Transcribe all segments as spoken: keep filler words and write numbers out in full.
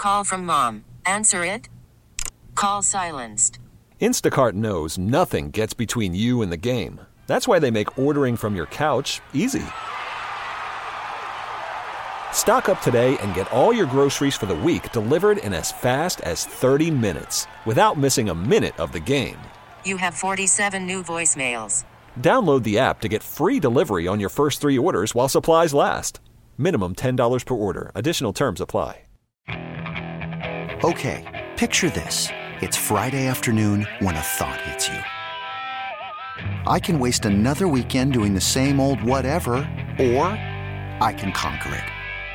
call from mom. Answer it. Call silenced. Instacart knows nothing gets between you and the game. That's why they make ordering from your couch easy. Stock up today and get all your groceries for the week delivered in as fast as thirty minutes without missing a minute of the game. You have forty-seven new voicemails. Download the app to get free delivery on your first three orders while supplies last. Minimum ten dollars per order. Additional terms apply. Okay, picture this. It's Friday afternoon when a thought hits you. I can waste another weekend doing the same old whatever, or I can conquer it.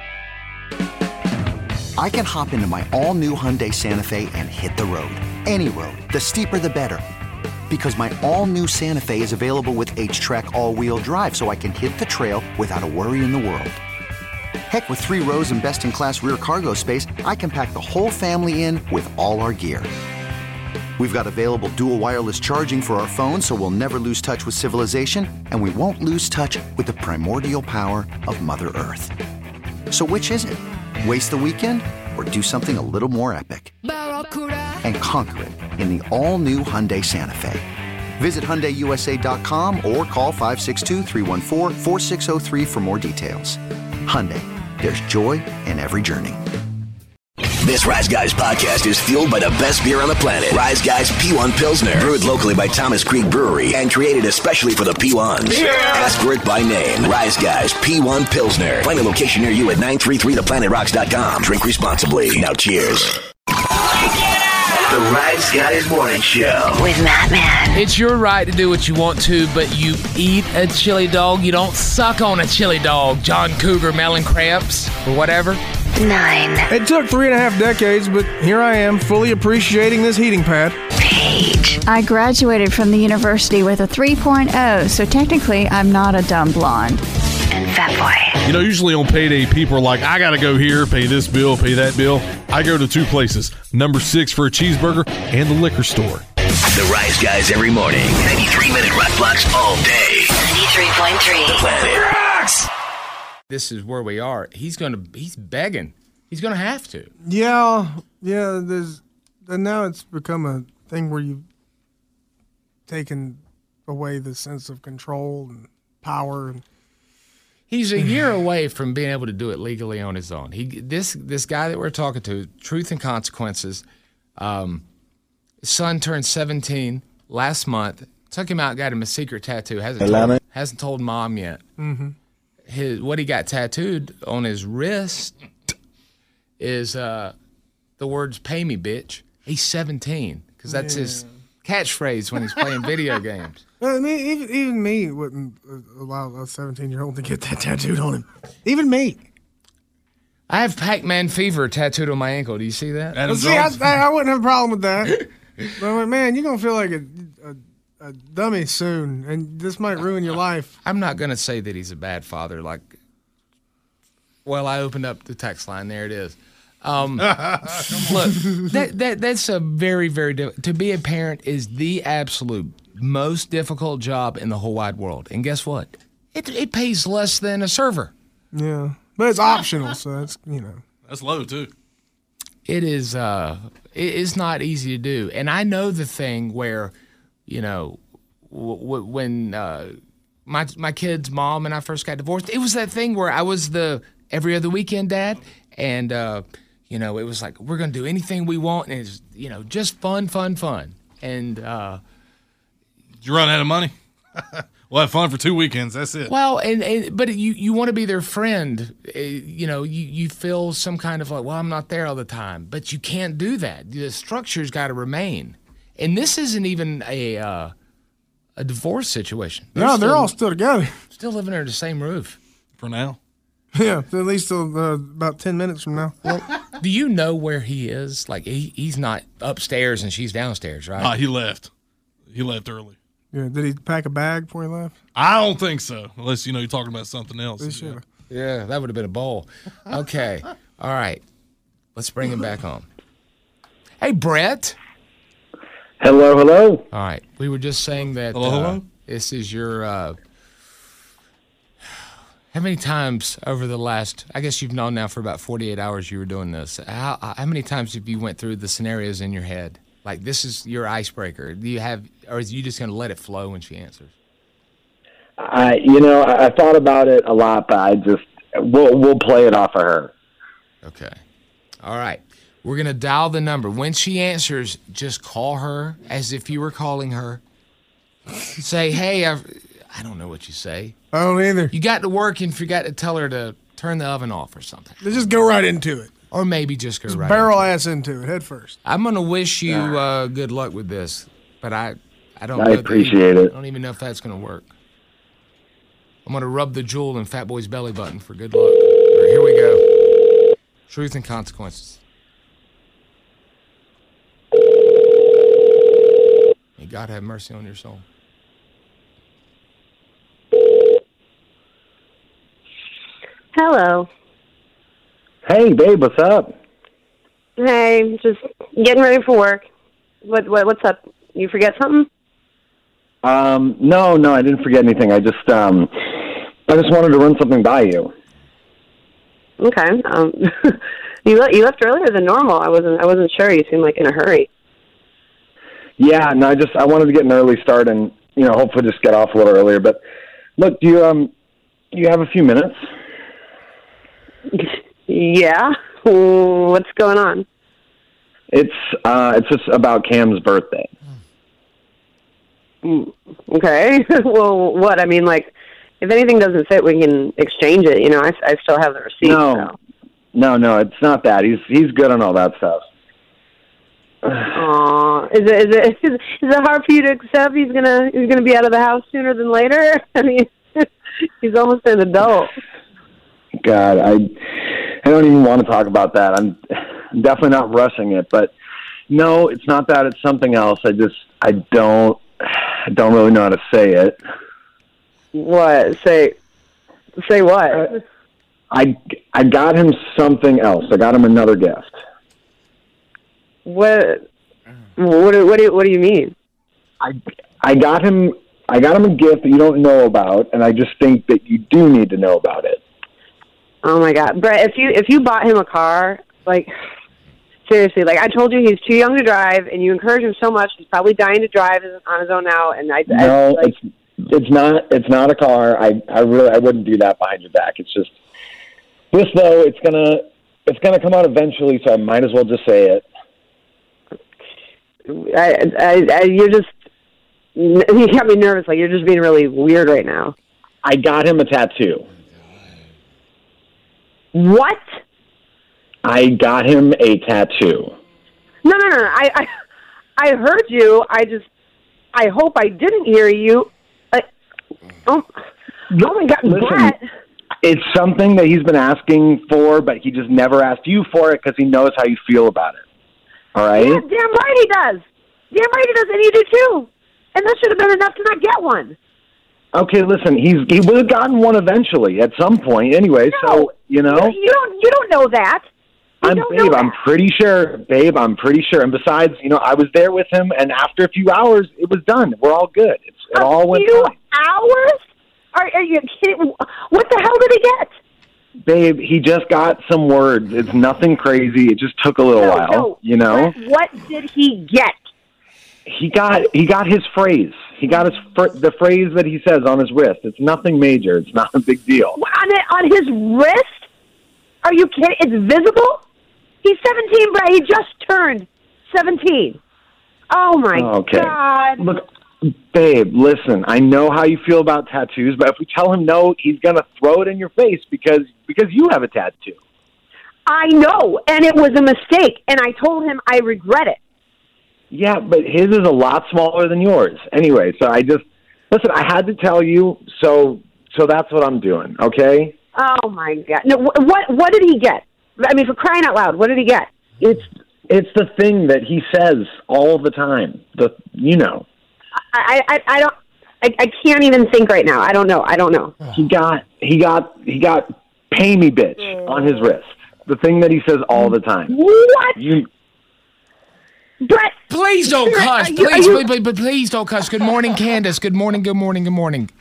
I can hop into my all-new Hyundai Santa Fe and hit the road. Any road. The steeper the better. Because my all-new Santa Fe is available with H-Track all-wheel drive, so I can hit the trail without a worry in the world. Heck, with three rows and best-in-class rear cargo space, I can pack the whole family in with all our gear. We've got available dual wireless charging for our phones, so we'll never lose touch with civilization, and we won't lose touch with the primordial power of Mother Earth. So which is it? Waste the weekend or do something a little more epic? And conquer it in the all-new Hyundai Santa Fe. Visit Hyundai U S A dot com or call five six two, three one four, four six zero three for more details. Hyundai, there's joy in every journey. This Rise Guys podcast is fueled by the best beer on the planet. Rise Guys P one Pilsner. Brewed locally by Thomas Creek Brewery and created especially for the P ones. Yeah. Ask for it by name. Rise Guys P one Pilsner. Find a location near you at nine three three the planet rocks dot com. Drink responsibly. Now cheers. The Rise Guys Morning Show with Matt Man. It's your right to do what you want to, but you eat a chili dog. You don't suck on a chili dog, John Cougar Mellencramps or whatever. Nine. It took three and a half decades, but here I am, fully appreciating this heating pad. Paige. I graduated from the university with a three point oh, so technically I'm not a dumb blonde. And Fat Boy. You know, usually on payday, people are like, I got to go here, pay this bill, pay that bill. I go to two places, number six for a cheeseburger and the liquor store. The Rise Guys every morning. ninety-three minute rock blocks all day. ninety-three point three. The Planet Rocks. This is where we are. He's going to, he's begging. He's going to have to. Yeah, yeah, there's, and now it's become a thing where you've taken away the sense of control and power. And He's a year away from being able to do it legally on his own. He this this guy that we're talking to, Truth and Consequences, um, his son turned seventeen last month. Took him out, got him a secret tattoo. Hasn't told, hasn't told mom yet. Mm-hmm. His what he got tattooed on his wrist is uh, the words "Pay me, bitch." He's seventeen because that's yeah. his catchphrase when he's playing video games. I mean, even, even me wouldn't allow a seventeen-year-old to get that tattooed on him. Even me. I have Pac-Man fever tattooed on my ankle. Do you see that? Well, see, I, I wouldn't have a problem with that. But, man, you're going to feel like a, a, a dummy soon, and this might ruin your life. I'm not going to say that he's a bad father. Like, well, I opened up the text line. There it is. Um, look, that, that that's a very, very – to be a parent is the absolute – most difficult job in the whole wide world. And guess what? It it pays less than a server. Yeah. But it's optional, so that's, you know. That's low, too. It is, uh, it is not easy to do. And I know the thing where, you know, w- w- when uh, my my kid's mom and I first got divorced, it was that thing where I was the every other weekend dad. And, uh, you know, it was like, we're going to do anything we want. And it's, you know, just fun, fun, fun. And, uh, did you run out of money? We'll have fun for two weekends. That's it. Well, and, and but you, you want to be their friend. Uh, you know, you, you feel some kind of like, well, I'm not there all the time. But you can't do that. The structure's got to remain. And this isn't even a uh, a divorce situation. They're no, they're still, all still together. Still living under the same roof. For now. Yeah, at least till uh, about ten minutes from now. Well, do you know where he is? Like, he, he's not upstairs and she's downstairs, right? Uh, he left. He left early. Yeah, did he pack a bag before he left? I don't think so, unless, you know, you're talking about something else. He should have. Yeah, that would have been a bowl. Okay, all right. Let's bring him back on. Hey, Brett. Hello, hello. All right, we were just saying that hello, uh, hello? This is your, uh, How many times over the last, I guess you've known now for about forty-eight hours you were doing this. How, how many times have you went through the scenarios in your head? Like, this is your icebreaker. Do you have, or is you just going to let it flow when she answers? I, you know, I, I thought about it a lot, but I just, we'll, we'll play it off of her. Okay. All right. We're going to dial the number. When she answers, just call her as if you were calling her. Say, hey, I've, I don't know what you say. I don't either. You got to work and forgot to tell her to turn the oven off or something. Just go right into it. Or maybe just go just right barrel into ass into it, head first. I'm going to wish you uh, good luck with this, but I, I don't I know appreciate that, it. I don't even know if that's going to work. I'm going to rub the jewel in Fat Boy's belly button for good luck. All right, here we go. Truth and consequences. May God have mercy on your soul. Hello. Hey, babe, what's up? Hey, just getting ready for work. What, what what's up? You forget something? Um, no, no, I didn't forget anything. I just, um, I just wanted to run something by you. Okay. Um, you le- you left earlier than normal. I wasn't I wasn't sure. You seemed like in a hurry. Yeah, no, I just, I wanted to get an early start and, you know, hopefully just get off a little earlier. But look, do you, um, you have a few minutes? Yeah. What's going on? It's, uh, it's just about Cam's birthday. Okay. Well, what? I mean, like, if anything doesn't fit, we can exchange it. You know, I, I still have the receipt. No, so. no, no, it's not that. He's, he's good on all that stuff. Aw, is it is it is it hard for you to accept? He's gonna he's gonna be out of the house sooner than later. I mean, he's almost an adult. God, I I don't even want to talk about that. I'm definitely not rushing it, but no, it's not that. It's something else. I just I don't I don't really know how to say it. What? Say say what? I I got him something else. I got him another gift. What? What? Do, what do? What do you mean? I I got him I got him a gift that you don't know about, and I just think that you do need to know about it. Oh my God, Brett! If you if you bought him a car, like seriously, like I told you, he's too young to drive, and you encourage him so much. He's probably dying to drive on his own now. And I no, I, like, it's it's not it's not a car. I I really I wouldn't do that behind your back. It's just this though. It's gonna it's gonna come out eventually, so I might as well just say it. I, I, I, you're just, you got me nervous. Like, you're just being really weird right now. I got him a tattoo. What? I got him a tattoo. No, no, no, no. I, I, I heard you. I just, I hope I didn't hear you. I, oh, oh my God, Listen, Brett. It's something that he's been asking for, but he just never asked you for it because he knows how you feel about it. All right? Yeah, damn right he does. Damn right he does, and you do too. And that should have been enough to not get one. Okay, listen, he's he would have gotten one eventually at some point anyway, No, so, you know. You don't, you don't know that. You I'm, don't babe, know I'm that. pretty sure, babe, I'm pretty sure. And besides, you know, I was there with him, and after a few hours, it was done. We're all good. It's, it a all went few fine. hours? Are, are you kidding? What the hell did he get? Babe, he just got some words. It's nothing crazy. It just took a little No, while, no. you know? What, what did he get? He got he got his phrase. He got his fr- the phrase that he says on his wrist. It's nothing major. It's not a big deal. On it, on his wrist? Are you kidding? It's visible? He's seventeen, Brad. He just turned seventeen. Oh, my Okay. God. Look, babe, listen, I know how you feel about tattoos, but if we tell him no, he's going to throw it in your face because because you have a tattoo. I know, and it was a mistake, and I told him I regret it. Yeah, but his is a lot smaller than yours. Anyway, so I just, listen, I had to tell you, so so that's what I'm doing, okay? Oh, my God. No, wh- what what did he get? I mean, for crying out loud, what did he get? It's it's the thing that he says all the time. The you know. I, I, I don't, I, I can't even think right now. I don't know. I don't know. He got, he got, he got pay me bitch on his wrist. The thing that he says all the time. What? You, Brett, Please don't cuss. Are you- are Please, you- please, please, please don't cuss. Good morning, Candace. Good morning, good morning, good morning.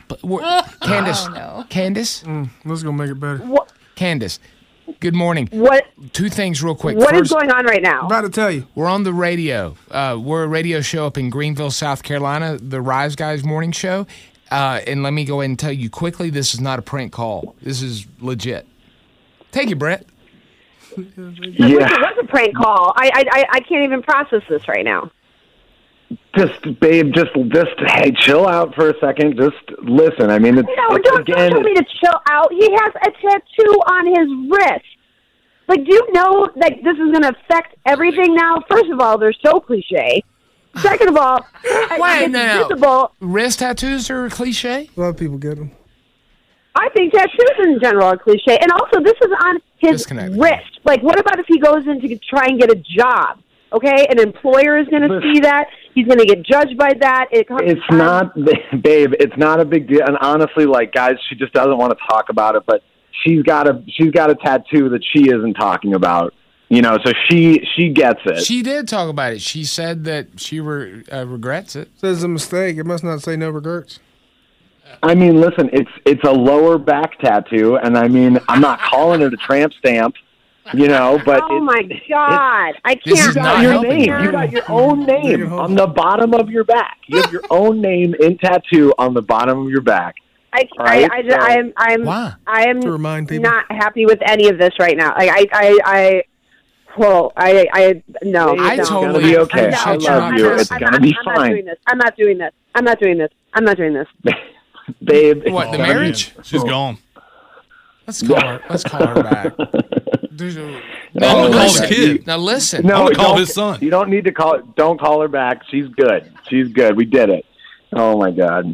But we're- Candace, Oh, no. Candace, Mm, let's go make it better. What? Candace. Good morning. What? Two things real quick. What is First, going on right now? I'm about to tell you. we're on the radio. Uh, we're a radio show up in Greenville, South Carolina, the Rise Guys Morning Show. Uh, and let me go ahead and tell you quickly, this is not a prank call. This is legit. Take it, Brett. I wish it was a prank call. I, I I I can't even process this right now. Just, babe, just, just, hey, chill out for a second. Just listen. I mean, it's, No, it's don't, again, don't tell me to chill out. He has a tattoo on his wrist. Like, do you know that this is going to affect everything now? First of all, they're so cliche. Second of all, Wait, it's no, no. visible. Wrist tattoos are a cliche? A lot of people get them. I think tattoos in general are cliche. And also, this is on his Disconnect. wrist. Like, what about if he goes in to try and get a job? Okay, an employer is going to see that. He's going to get judged by that. It comes it's not, babe. It's not a big deal. And honestly, like, guys, she just doesn't want to talk about it. But she's got a, she's got a tattoo that she isn't talking about. You know, so she she gets it. She did talk about it. She said that she re- uh, regrets it. Says a mistake. It must not say no regrets. I mean, listen, it's it's a lower back tattoo, and I mean, I'm not calling it a tramp stamp. You know, but oh it, my God, I can't. This is you not got your helping name. her. You got your own name on the bottom of your back. You have your own name in tattoo on the bottom of your back. I, Right, I, I, so- I'm, I'm, Why? I'm To remind people. not happy with any of this right now. Like, I, I, I, well, I, I, no. I no. totally It's gonna be okay. No, appreciate no, you I love not I'm you. not- cursing. It's I'm gonna not- be I'm not fine. doing this. I'm not doing this. I'm not doing this. I'm not doing this. Babe. it's What, the gonna be- marriage? She's gone. Let's call her. Let's call her back. There's a, I'm now, gonna call listen, the kid. Now listen. No, I'm gonna call don't- his son. You don't need to call. Don't call her back. She's good. She's good. We did it. Oh my God.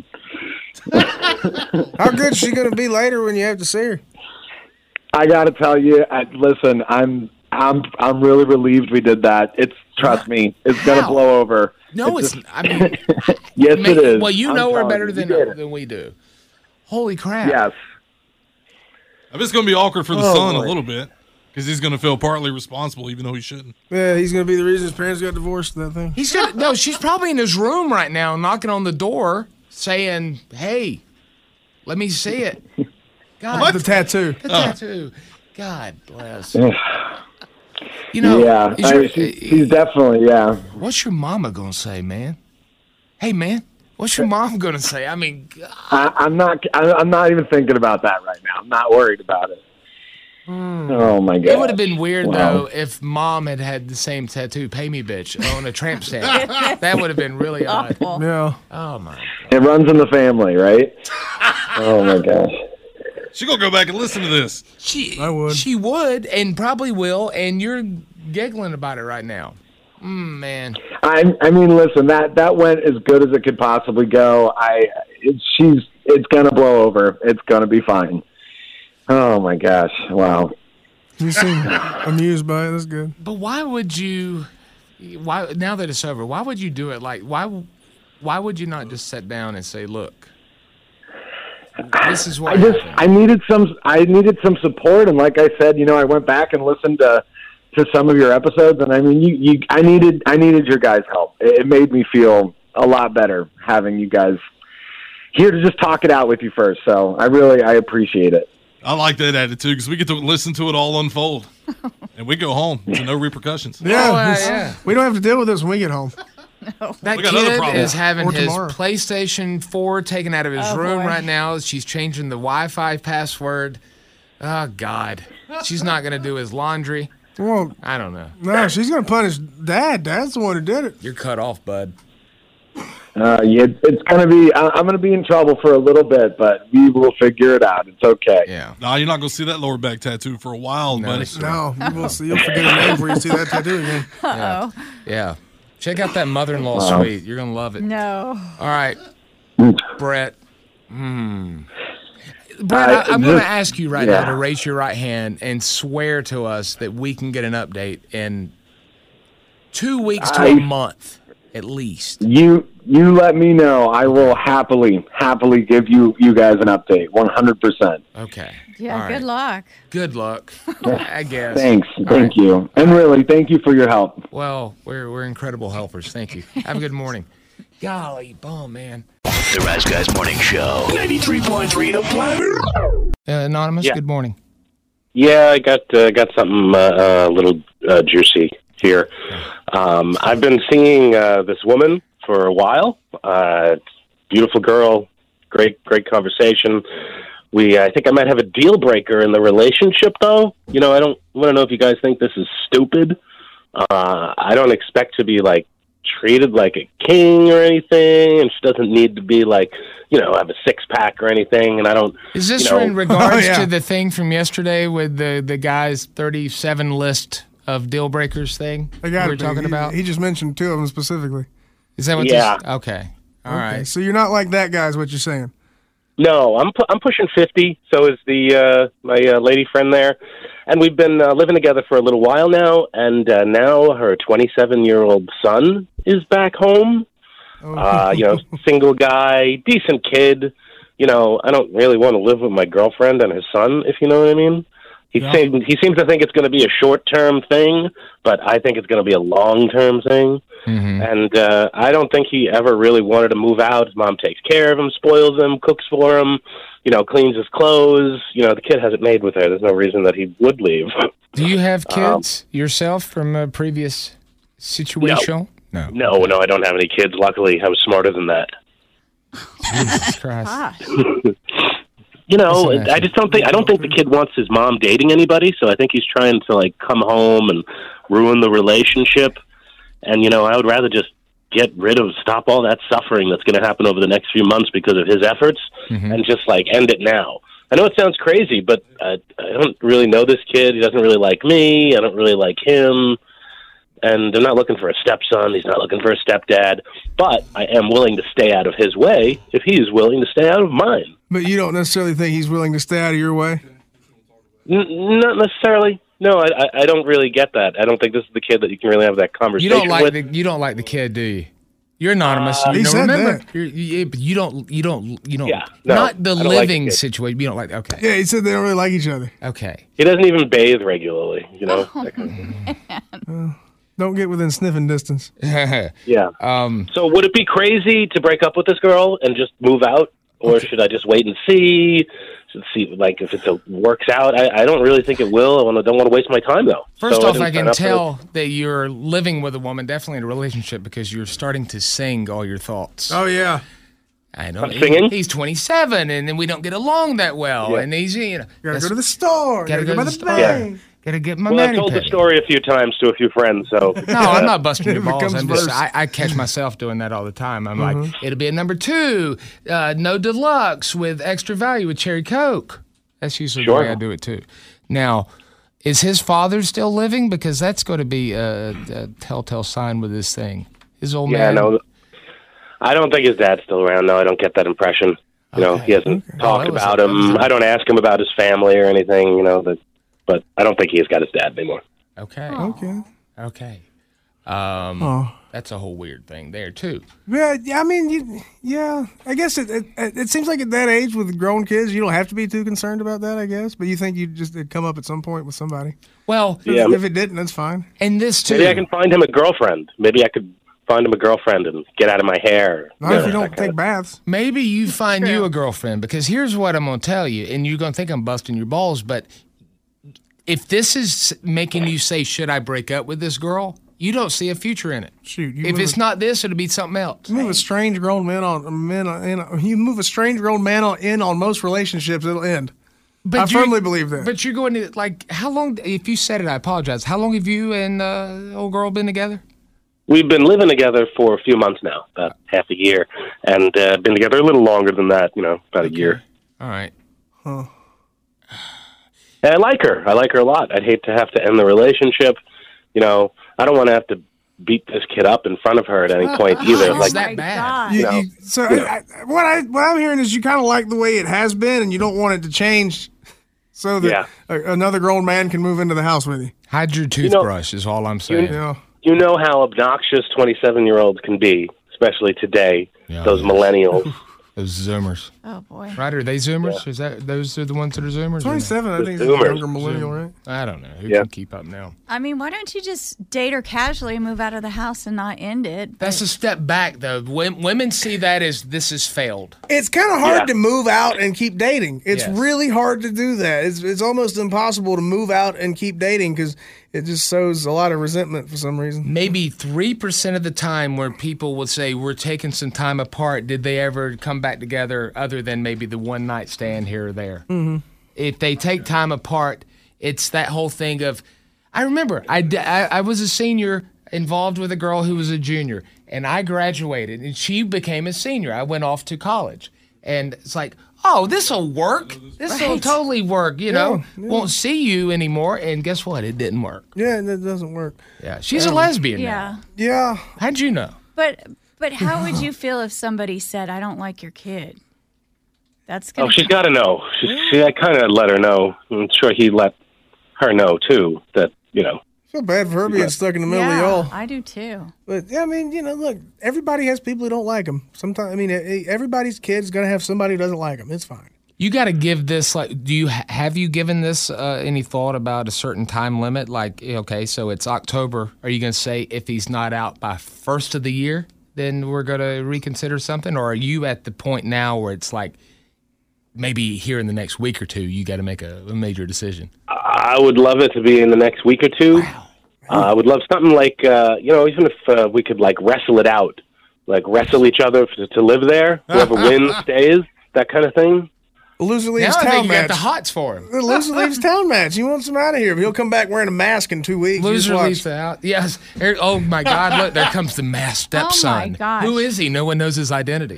How good is she going to be later when you have to see her? I got to tell you. I, listen, I'm I'm I'm really relieved we did that. It's trust me, it's gonna How? blow over. No, it's. just- I mean, yes, ma- it is. Well, you I'm know her telling better you, than you did it. than we do. Holy crap! Yes. I bet it's going to be awkward for the Oh, son boy. a little bit because he's going to feel partly responsible, even though he shouldn't. Yeah, he's going to be the reason his parents got divorced. That thing. He's gonna. No, she's probably in his room right now, knocking on the door, saying, "Hey, let me see it." God, The tattoo. the tattoo. God bless. You know, yeah, is I your- mean, she, she's definitely yeah. what's your mama gonna say, man? Hey, man, what's your mom gonna say? I mean, God. I, I'm not. I, I'm not even thinking about that right now. I'm not worried about it. Oh my God! It would have been weird Wow. though if mom had had the same tattoo, "Pay me, bitch," on a tramp stamp. That would have been really odd. Awful. Yeah. Oh my! It runs in the family, right? Oh my gosh! She's going to go back and listen to this. She, I would. She would, and probably will. And you're giggling about it right now. Mm, man. I I mean, listen, that that went as good as it could possibly go. I it, she's it's gonna blow over. It's gonna be fine. Oh my gosh! Wow. You seem amused by it. That's good. But why would you? Why now that it's over? Why would you do it? Like why? Why would you not just sit down and say, "Look, this is what I just happened." I needed some I needed some support, and like I said, you know, I went back and listened to to some of your episodes, and I mean, you, you I needed I needed your guys' help. It, it made me feel a lot better having you guys here to just talk it out with you first. So I really I appreciate it. I like that attitude because we get to listen to it all unfold. And we go home to no repercussions. Yeah. Oh, uh, it's- yeah. We don't have to deal with this when we get home. That We got other kid problems. is having Or his tomorrow. PlayStation four taken out of his Oh, room boy. right now. She's changing the Wi-Fi password. Oh God, she's not gonna do his laundry. Well, I don't know. no, she's going to punish Dad. Dad's the one who did it. You're cut off, bud. Uh, yeah, it's gonna be I, I'm gonna be in trouble for a little bit, but we will figure it out. It's okay. Yeah. Nah, you're not going to see that lower back tattoo for a while, No, buddy. sir. No, you will see. You'll forget her name before you see that tattoo again. Uh-oh. Yeah. Check out that mother-in-law Wow. suite. You're gonna love it. No. All right, Brett. Hmm. Brett, Uh, I, I'm going to just- ask you right yeah. now to raise your right hand and swear to us that we can get an update in two weeks to a I- month, at least. You you let me know. I will happily happily give you you guys an update. one hundred percent. Okay. Yeah, All good right. luck. Good luck, I guess. Thanks. All Thank right. you. And really, thank you for your help. Well, we're we're incredible helpers. Thank you. Have a good morning. Golly, bum, man. The Rise Guys Morning Show. ninety-three point three The Planet. Uh, Anonymous, Yeah. good morning. Yeah, I got uh, got something uh, a little uh, juicy here. Um, I've been seeing uh, this woman for a while. Uh, beautiful girl, great great conversation. We, I think I might have a deal breaker in the relationship, though. You know, I don't want to know if you guys think this is stupid. Uh, I don't expect to be like treated like a king or anything, and she doesn't need to be like, you know, have a six pack or anything. And I don't. Is this you know, in regards Oh, yeah. to the thing from yesterday with the, the guy's thirty-seven list of deal breakers thing I we got were it. talking he, about? He just mentioned two of them specifically. Is that what Yeah. this? Okay. All okay, right. so you're not like that guy, is what you're saying. No, I'm pu- I'm pushing fifty. So is the uh, my uh, lady friend there, and we've been uh, living together for a little while now. And uh, now her twenty-seven year old son is back home. Oh. Uh, you know, single guy, decent kid. You know, I don't really want to live with my girlfriend and his son, if you know what I mean. He Yeah. seems he seems to think it's going to be a short term thing, but I think it's going to be a long term thing. Mm-hmm. And uh, I don't think he ever really wanted to move out. His mom takes care of him, spoils him, cooks for him, you know, cleans his clothes. You know, the kid has it made with her. There's no reason that he would leave. Do you have Um, kids yourself from a previous situation? No. No, no, I don't have any kids. Luckily, I was smarter than that. Jesus Christ. You know, Listen, I just don't think I don't think the kid wants his mom dating anybody. So I think he's trying to like come home and ruin the relationship. And you know, I would rather just get rid of, stop all that suffering that's going to happen over the next few months because of his efforts, Mm-hmm. and just like end it now. I know it sounds crazy, but I, I don't really know this kid. He doesn't really like me. I don't really like him. And I'm not looking for a stepson. He's not looking for a stepdad. But I am willing to stay out of his way if he's willing to stay out of mine. But you don't necessarily think he's willing to stay out of your way? N- not necessarily. No, I, I, I don't really get that. I don't think this is the kid that you can really have that You conversation don't like with. the you don't like the kid, do you? You're anonymous. Uh, you He know, said remember, that. You're, you, but you don't. You don't. You don't. Yeah, no, not the I don't like the living kid. situation. You don't like. Okay. Yeah, he said they don't really like each other. Okay. He doesn't even bathe regularly, you know? Oh. that kind of thing. Don't get within sniffing distance. Yeah. um. So would it be crazy to break up with this girl and just move out? Or should I just wait and see? Should see, like, if it works out? I, I don't really think it will. I wanna, don't want to waste my time, though. First So off, didn't I sign can up for tell that you're living with a woman, definitely in a relationship, because you're starting to sing all your thoughts. Oh, yeah. I know. I'm singing? He's twenty-seven, and then we don't get along that well. Yeah. And he's, you know, Gotta go to the store. Gotta Gotta, go go, to by the the store. bank. Gotta get my Well, I've mani told the pedi. story a few times to a few friends, so... No, I'm not busting your It balls. becomes I'm just, verse. I, I catch myself doing that all the time. I'm Mm-hmm. like, it'll be a number two, uh, no deluxe with extra value with cherry Coke. That's usually Sure. the way I do it too. Now, is his father still living? Because that's going to be a, a telltale sign with this thing. His old Yeah, man. no, I don't think his dad's still around. No, I don't get that impression. You know, Okay. he hasn't Okay. talked Oh, that was about a- that was him. a- I don't ask him about his family or anything, you know, but, but I don't think he's got his dad anymore. Okay. Okay. Okay. Um, Oh. That's a whole weird thing there too. Yeah, yeah, I mean, you, yeah. I guess it, it it seems like at that age with grown kids, you don't have to be too concerned about that, I guess. But you think you just it'd come up at some point with somebody. Well, Yeah. If it didn't, that's fine. and this too. Maybe I can find him a girlfriend. Maybe I could find him a girlfriend and get out of my hair. Not You if know, you that don't kind take of- baths. Maybe you find you a girlfriend, because here's what I'm going to tell you, and you're going to think I'm busting your balls, but if this is making you say, should I break up with this girl? You don't see a future in it. Shoot, you If move it's a, not this, it'll be something else. you move a strange grown man on men on, in, you move a strange grown man on, in on most relationships, it'll end. But I you- firmly believe that. But you're going to, like, how long, if you said it, I apologize. How long have you and uh, old girl been together? We've been living together for a few months now, about half a year, and uh, been together a little longer than that, you know, about a year. All right. Huh. And I like her. I like her a lot. I'd hate to have to end the relationship. You know, I don't want to have to beat this kid up in front of her at any point either. It's Like, that bad. You, No. you, so I, I, what I what I'm hearing is you kind of like the way it has been, and you don't want it to change, so that Yeah. a, another grown man can move into the house with you. Hide your toothbrush is all I'm saying. You know, you know how obnoxious twenty-seven-year-olds can be, especially today, Yeah. those millennials. Those Zoomers. Oh boy. Right? Are they Zoomers? Yeah. Is that those are the ones that are Zoomers? twenty-seven, I think, is a younger millennial, right? I don't know. Who yeah. can keep up now? I mean, why don't you just date her casually and move out of the house and not end it? That's a step back, though. Women see that as this has failed. It's kind of hard yeah. to move out and keep dating. It's yes. really hard to do that. It's it's almost impossible to move out and keep dating because it just shows a lot of resentment for some reason. Maybe three percent of the time where people will say, we're taking some time apart, did they ever come back together other than maybe the one night stand here or there? Mm-hmm. If they take time apart, it's that whole thing of, I remember, I, I, I was a senior involved with a girl who was a junior, and I graduated, and she became a senior. I went off to college, and it's like, oh, this'll work. This'll Right. totally work, you know. Yeah, yeah. Won't see you anymore, and guess what? It didn't work. Yeah, that doesn't work. Yeah, she's Um, a lesbian now. Yeah. Yeah. How'd you know? But but how would you feel if somebody said, "I don't like your kid"? That's gonna Oh, she's got to know. She, she, I kind of let her know. I'm sure he let her know too that you know. I feel bad for her being stuck in the middle yeah, of y'all. I do too. But yeah, I mean, you know, look, everybody has people who don't like them. Sometimes, I mean, everybody's kid's gonna have somebody who doesn't like them. It's fine. You got to give this, like, do you have you given this uh, any thought about a certain time limit? Like, okay, so it's October. Are you going to say if he's not out by first of the year, then we're going to reconsider something? Or are you at the point now where it's like maybe here in the next week or two, you got to make a, a major decision? I would love it to be in the next week or two. Wow. Uh, I would love something like, uh, you know, even if uh, we could, like, wrestle it out. Like, wrestle each other to, to live there. Whoever wins stays, that kind of thing. Loser leaves now I town think you match. got the hots for him. The loser leaves town match. He wants him out of here. He'll come back wearing a mask in two weeks. Loser leaves out. Yes. Here, oh my God! Look, there comes the masked stepson. Oh my gosh. Who is he? No one knows his identity.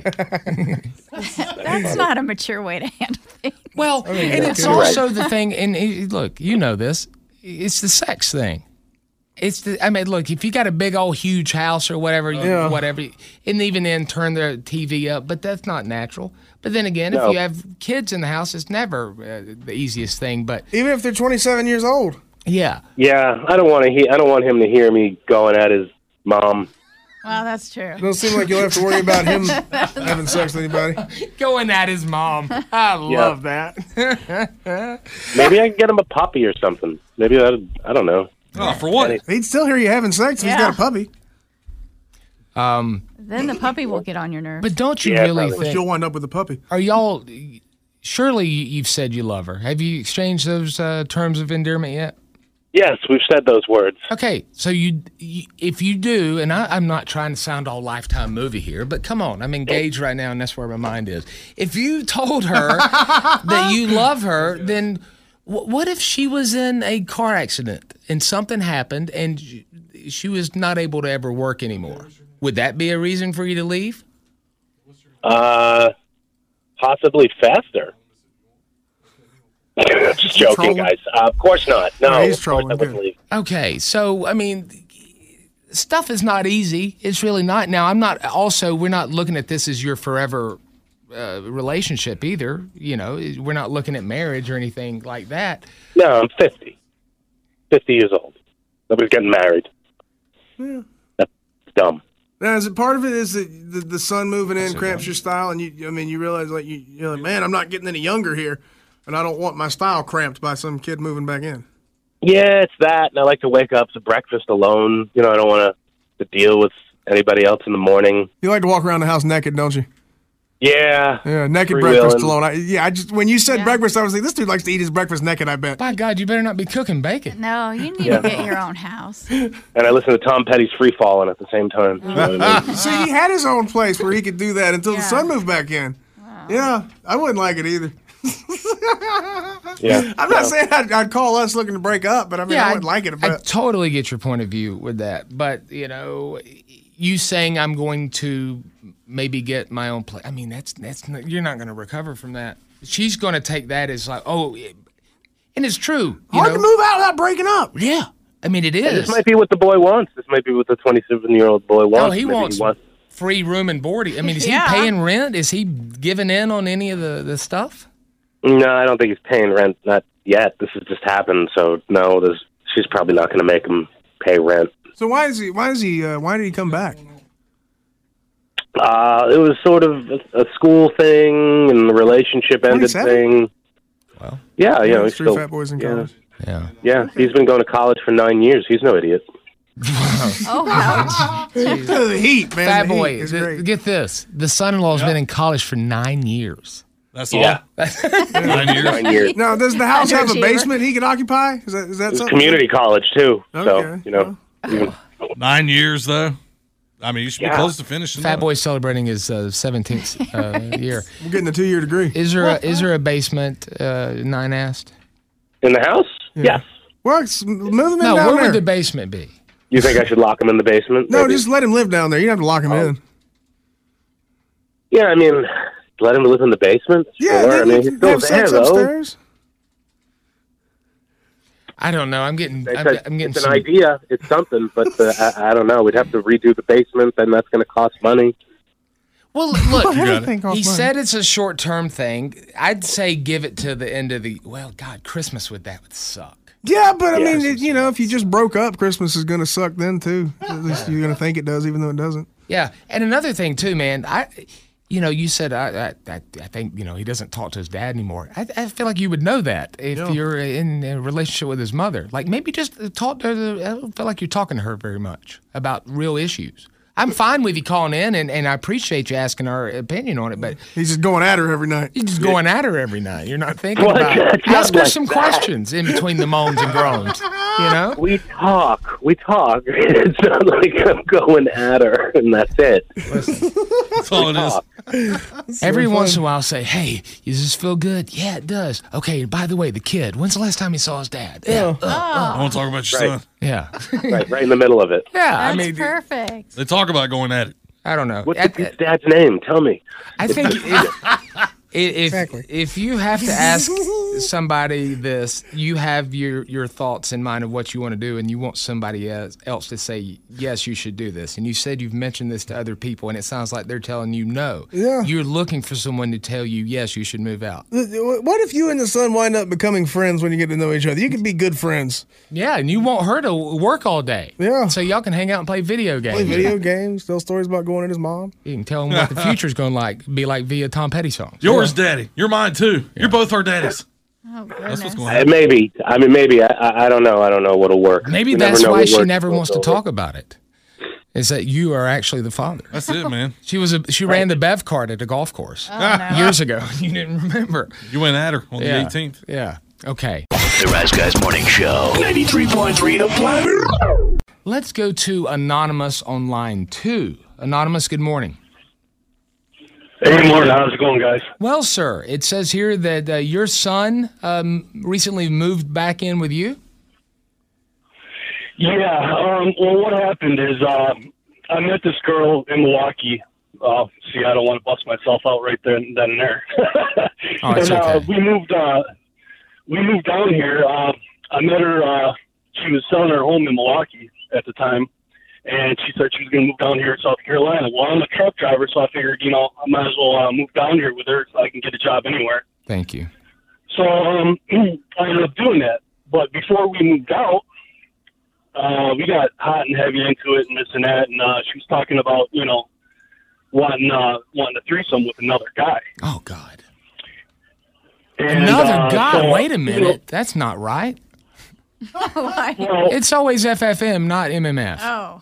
That's not a mature way to handle things. Well, I mean, and yeah, it's you're also right. the thing. And eh, look, you know this. It's the sex thing. It's the. I mean, look, if you got a big old huge house or whatever, you, Yeah. whatever, and even then turn the T V up, but that's not natural. But then again, No. if you have kids in the house, it's never uh, the easiest thing. But Even if they're twenty-seven years old. yeah, Yeah, I don't want to hear. I don't want him to hear me going at his mom. Well, that's true. It doesn't seem like you'll have to worry about him having sex with anybody. going at his mom. I love that. Maybe I can get him a puppy or something. Maybe that. I don't know. Oh, for what? He'd still hear you having sex if Yeah. he's got a puppy. Um, Then the puppy will get on your nerves. but don't you Yeah, really probably. But think? you'll wind up with a puppy. Are y'all? Surely you've said you love her. Have you exchanged those uh, terms of endearment yet? Yes, we've said those words. Okay, so you, you if you do, and I, I'm not trying to sound all Lifetime movie here, but come on, I'm engaged right now, and that's where my mind is. If you told her that you love her, then w- what if she was in a car accident and something happened and she was not able to ever work anymore? Would that be a reason for you to leave? Uh, possibly faster. Just joking, trolling? guys. Uh, of course not. No, No, he's of course I trolling. wouldn't Good. leave. Okay, so I mean, stuff is not easy. It's really not. Now, I'm not. Also, we're not looking at this as your forever uh, relationship either. You know, we're not looking at marriage or anything like that. No, I'm fifty. Fifty years old. Nobody's getting married. Yeah. That's dumb. Now, is it part of it is that the, the son moving in cramps your style, and you, I mean, you realize like you, you're like, man, I'm not getting any younger here, and I don't want my style cramped by some kid moving back in. Yeah, it's that. And I like to wake up to breakfast alone. You know, I don't want to to deal with anybody else in the morning. You like to walk around the house naked, don't you? Yeah. Yeah, naked Free breakfast wheeling. alone. I, yeah, I just when you said Yeah. breakfast, I was like, this dude likes to eat his breakfast naked. I bet. By God, you better not be cooking bacon. No, you need Yeah. to get your own house. And I listen to Tom Petty's Free Fallin' at the same time. You know what I mean? See, he had his own place where he could do that until the Yeah. son moved back in. Yeah, I wouldn't like it either. Yeah. I'm not No. saying I'd, I'd call us looking to break up, but I mean, I wouldn't like it a I bit. totally get your point of view with that, but you know, you saying I'm going to maybe get my own place. I mean, that's that's not, you're not going to recover from that. She's going to take that as like, oh, it- and it's true. You Hard know? to move out without breaking up. Yeah, I mean, it And is. this might be what the boy wants. This might be what the twenty-seven-year-old boy wants. Oh, he Maybe wants, free room and board. I mean, is Yeah. he paying rent? Is he giving in on any of the, the stuff? No, I don't think he's paying rent. Not yet. This has just happened. So no, there's, she's probably not going to make him pay rent. So why is he? Why is he? Uh, why did he come back? Uh, it was sort of a, a school thing, and the relationship ended thing. Well, yeah, you know, he's three still, fat boys in yeah, college. Yeah, yeah. He's been going to college for nine years. He's no idiot. Oh, ouch. The heat, man. Fat the boy, heat is th- great. get this. The son-in-law's been in college for nine years. That's Yeah. all. Nine years. Nine years. Now, does the house have a Underachiever. basement he can occupy? Is that is that It's something? community college too, so Okay. you know. even- Nine years though. I mean, you should be Yeah. close to finishing. Fat up. Boy's celebrating his uh, seventeenth uh, year. We're getting a two-year degree. Is there a, is there a basement? Uh, Nine asked. In the house? Yes. Well, it's- move him in No, down where there. would the basement be? You think I should lock him in the basement? no, Maybe? just let him live down there. You don't have to lock him in. Yeah, I mean, let him live in the basement. Yeah, Sure. I then mean, you he's can still have there sex though. upstairs. I don't know. I'm getting. It's, I'm, a- I'm getting it's some, an idea. It's something, but uh, I, I don't know. We'd have to redo the basement, and that's going to cost money. Well, look, Well, everything costs he money. said it's a short term thing. I'd say give it to the end of the. Well, God, Christmas with that would suck. Yeah, but I Yeah. mean, it, you know, if you just broke up, Christmas is going to suck then too. At least you're going to think it does, even though it doesn't. Yeah, and another thing too, man. I, you know, you said I, I, I I think you know he doesn't talk to his dad anymore. I, I feel like you would know that if Yeah. you're in a relationship with his mother. Like maybe just talk to. The, I don't feel like you're talking to her very much about real issues. I'm fine with you calling in, and, and I appreciate you asking our opinion on it, but He's just going at her every night. you're just going at her every night. You're not thinking Well, about it's not ask her like some that. questions in between the moans and groans. You know? We talk. We talk. It's not like I'm going at her, and that's it. That's all it is. Every once in a while, say, "Hey, does this feel good?" Yeah, it does. Okay. And by the way, the kid. When's the last time he saw his dad? Yeah. Uh, I want to talk about your Right. son. yeah. Right, right in the middle of it. yeah. I That's mean, perfect. They talk about going at it. I don't know. What's I, the kid's dad's name? Tell me. I think if, if Exactly. if you have to ask somebody this, you have your your thoughts in mind of what you want to do, and you want somebody else else to say yes, you should do this. And you said you've mentioned this to other people, and it sounds like they're telling you no. Yeah. You're looking for someone to tell you yes, you should move out. What if you and the son wind up becoming friends when you get to know each other? You could be good friends. Yeah, and you want her to work all day. Yeah. So y'all can hang out and play video games. Play video games, tell stories about going at his mom. You can tell them what the future's going to like be like via Tom Petty songs. Yours, daddy. You're mine too. You're both our daddies. Oh, That's goodness. what's going Uh, on. maybe. I mean, maybe. I, I, I don't know. I don't know what'll work. Maybe You that's never know why what she works never and wants to what's over. talk about it. Is that you are actually the father? That's it, man. She was a she ran the Bev cart at a golf course years ago. You didn't remember? You went at her on Yeah. the eighteenth. Yeah. Okay. The Rise Guys Morning Show. ninety-three point three The Planet. Let's go to Anonymous on line two. Anonymous, good morning. Hey, good morning. How's it going, guys? Well, sir, it says here that uh, your son um, recently moved back in with you. Yeah. Um, well, what happened is uh, I met this girl in Milwaukee. Uh, see, I don't want to bust myself out right there, then and there. Oh, it's and, uh, okay. we moved. Uh, we moved down here. Uh, I met her. Uh, she was selling her home in Milwaukee at the time, and she said she was going to move down here to South Carolina. Well, I'm a truck driver, so I figured, you know, I might as well uh, move down here with her so I can get a job anywhere. Thank you. So um, I ended up doing that. But before we moved out, uh, we got hot and heavy into it and this and that. And uh, she was talking about, you know, wanting uh, wanting a threesome with another guy. Oh God. And, Another uh, guy. so, Wait a you know, minute. That's not right. well, It's always F F M, not M M F. Oh.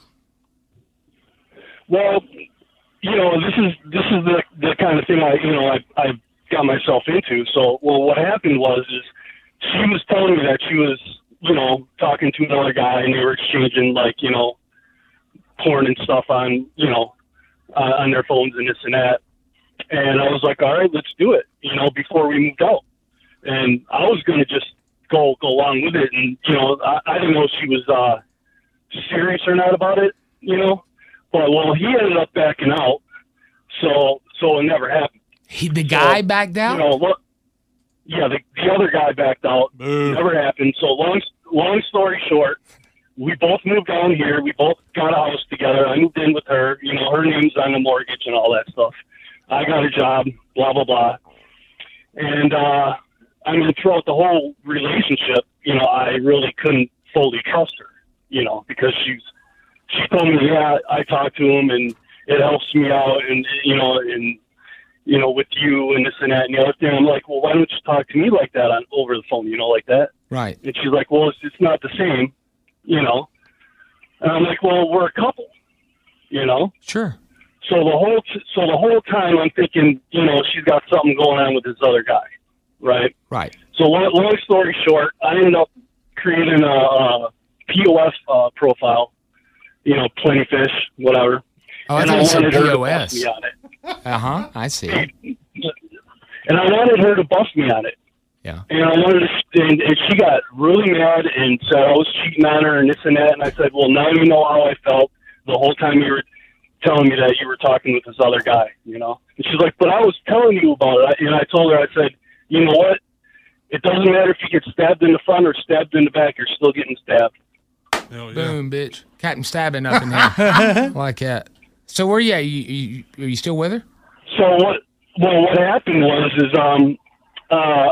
well, you know, this is this is the the kind of thing I you know I I got myself into. So, well, what happened was is she was telling me that she was you know talking to another guy and they were exchanging like you know porn and stuff on you know uh, on their phones and this and that. And I was like, all right, let's do it. You know, before we moved out, and I was going to just go go along with it. And you know, I, I didn't know if she was uh, serious or not about it. You know, but well, he ended up backing out, so so it never happened. He, the guy backed out. You know, look, yeah, the the other guy backed out. Never happened. So long long story short, we both moved down here. We both got a house together. I moved in with her. You know, her name's on the mortgage and all that stuff. I got a job, blah, blah, blah. And, uh, I mean, throughout the whole relationship, you know, I really couldn't fully trust her, you know, because she's, she told me, yeah, I talked to him and, it helps me out, and you know, and you know, with you and this and that and the other thing. I'm like, well, why don't you talk to me like that on over the phone? You know, like that. Right. And she's like, well, it's, it's not the same, you know. And I'm like, well, we're a couple, you know. Sure. So the whole t- so the whole time I'm thinking, you know, she's got something going on with this other guy, right? Right. So long, long story short, I ended up creating a, a P O S uh, profile, you know, Plenty Fish, whatever. Oh, I and thought I you said wanted her P to O bust S. me on it. Uh huh. I see. And I wanted her to bust me on it. Yeah. And I wanted to, and, and she got really mad and said I was cheating on her and this and that. And I said, well, now you know how I felt the whole time you were telling me that you were talking with this other guy, you know. And she's like, but I was telling you about it. And I told her, I said, you know what? It doesn't matter if you get stabbed in the front or stabbed in the back. You're still getting stabbed. Hell yeah. Boom, bitch. Captain stabbing up in here. Like that. So where you at? You, you, are you still with her? So what? Well, what happened was is um uh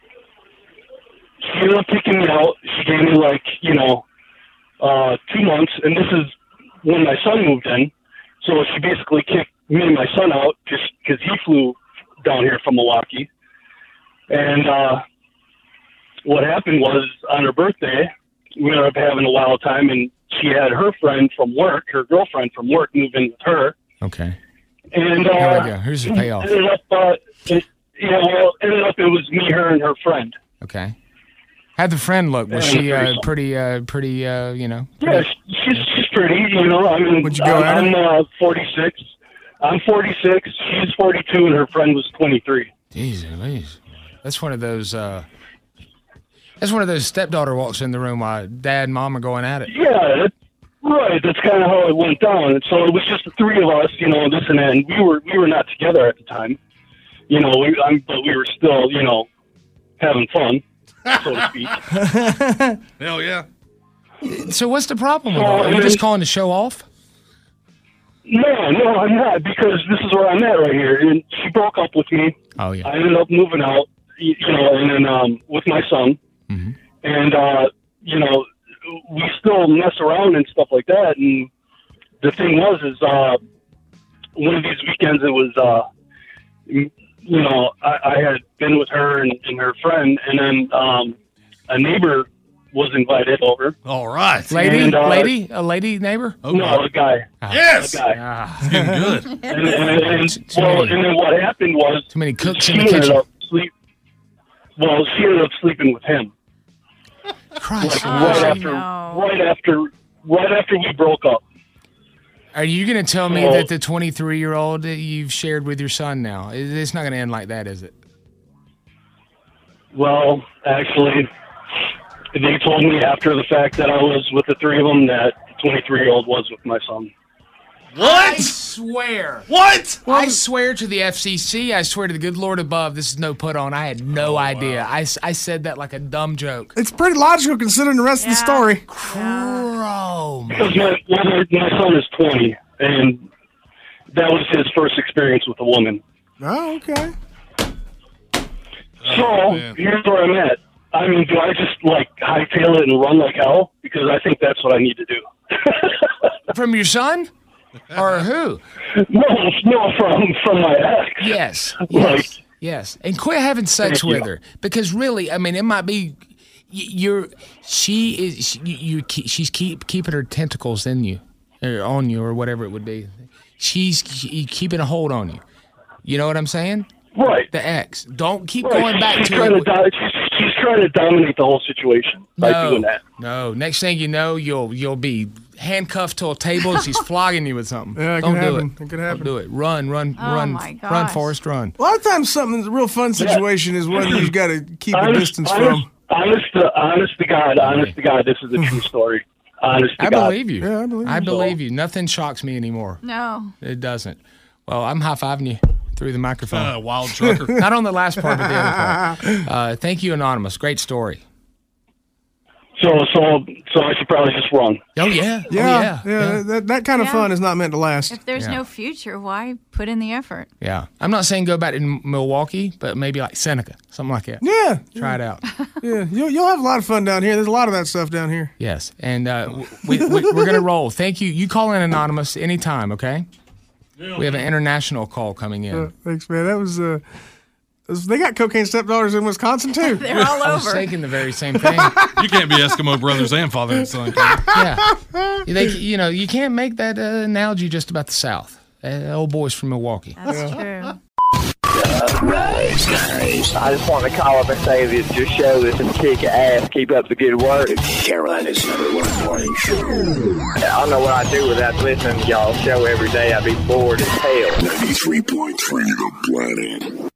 she ended up kicking me out. She gave me like you know uh two months, and this is when my son moved in. So she basically kicked me and my son out just because he flew down here from Milwaukee. And uh, what happened was on her birthday, we ended up having a wild time, and she had her friend from work, her girlfriend from work, move in with her. Okay. And uh, Here we go. Here's the payoff. Ended up, uh, it, yeah, well, ended up it was me, her, and her friend. Okay. How'd the friend look? Was Yeah, she uh, pretty- pretty, uh, pretty, uh, you know? Yeah, she's she's pretty. You know, I mean, Would you go at I'm, her? I'm uh, forty-six. I'm forty-six. She's forty-two, and her friend was twenty-three. Jeez, Louise. That's one of those. Uh, that's one of those stepdaughter walks in the room while dad and mom are going at it. Yeah, that, right. That's kind of how it went down. And so it was just the three of us, you know, this and that. And we were we were not together at the time, you know. We, I'm, but we were still, you know, having fun, so to speak. Hell yeah. So what's the problem with So, all? Are you and just then- calling to show off? No, no, I'm not, because this is where I'm at right here. And she broke up with me. Oh yeah. I ended up moving out, you you know, and then um, with my son. Mm-hmm. And, uh, you know, we still mess around and stuff like that. And the thing was, is uh, one of these weekends, it was, uh, you know, I, I had been with her and, and her friend, and then um, a neighbor was invited over. All right. Lady, And, uh, lady, a lady neighbor. No, a guy. Yes. A guy. Ah, It's getting good. And, and, and, well, and then what happened was too many cooks she in the ended kitchen. up sleep. Well, she ended up sleeping with him. Christ. Like right Oh, after, no. right after, right after we broke up. Are you going to tell me So- that the twenty-three-year-old that you've shared with your son now, it- it's not going to end like that, is it? Well, actually, they told me after the fact that I was with the three of them that the twenty-three-year-old was with my son. I What? swear. What? I swear to the F C C, I swear to the good Lord above, this is no put on. I had Oh, no idea. I, s- I said that like a dumb joke. It's pretty logical considering the rest of the Yeah. story. Bro. Because my, my my son is twenty, and that was his first experience with a woman. Oh, okay. So man. here's where I'm at. I mean, do I just like hightail it and run like hell? Because I think that's what I need to do. From your son? Or who? No, no, from from my ex. Yes. Like- Yes. Yes. And quit having sex Thank with you. her. Because really, I mean, it might be. y- You're. She is. she- You. you keep, she's keep keeping her tentacles in you, or on you, or whatever it would be. She's she, keeping a hold on you. You know what I'm saying? Right. The ex. Don't keep Right. going back she's to trying it. to do- she's, she's trying to dominate the whole situation by no, doing that. no. Next thing you know, you'll you'll be handcuffed to a table and she's flogging you with something. Yeah, it Don't could do happen. it. It could happen. Don't do it. Run, run, Oh, run, my run, gosh. Forrest, run. A lot of times, something that's a real fun situation is one you've got to keep a Honest, distance honest, from. honest, to, honest to God, honest to God, this is a true story. Honest to I God. believe you. Yeah, I believe I you. believe you. Nothing shocks me anymore. No. It doesn't. Well, I'm high fiving you through the microphone. Uh, wild trucker. Not on the last part, but the other part. Uh, thank you, Anonymous. Great story. So, so, so I should probably just run. Oh yeah. Yeah, Oh, yeah. yeah, That, that kind of Yeah. fun is not meant to last. If there's Yeah. no future, why put in the effort? Yeah. I'm not saying go back to M- Milwaukee, but maybe like Seneca, something like that. Yeah, Try it out. yeah. You'll, you'll have a lot of fun down here. There's a lot of that stuff down here. Yes. And uh, we, we, we're going to roll. Thank you. You call in Anonymous anytime, okay? We have an international call coming in. Uh, thanks, man. That was uh, they got cocaine stepdaughters in Wisconsin too. They're all I was over. thinking the very same thing. You can't be Eskimo brothers and father and son. Yeah, they, you know, you can't make that uh, analogy just about the South. Uh, old boys from Milwaukee. That's true. Rise, guys. I just want to call up and say that your show is some kick ass. Keep up the good work. Carolina's number one morning show. I don't know what I'd do without listening to y'all's show every day. I'd be bored as hell. ninety-three point three The Planet.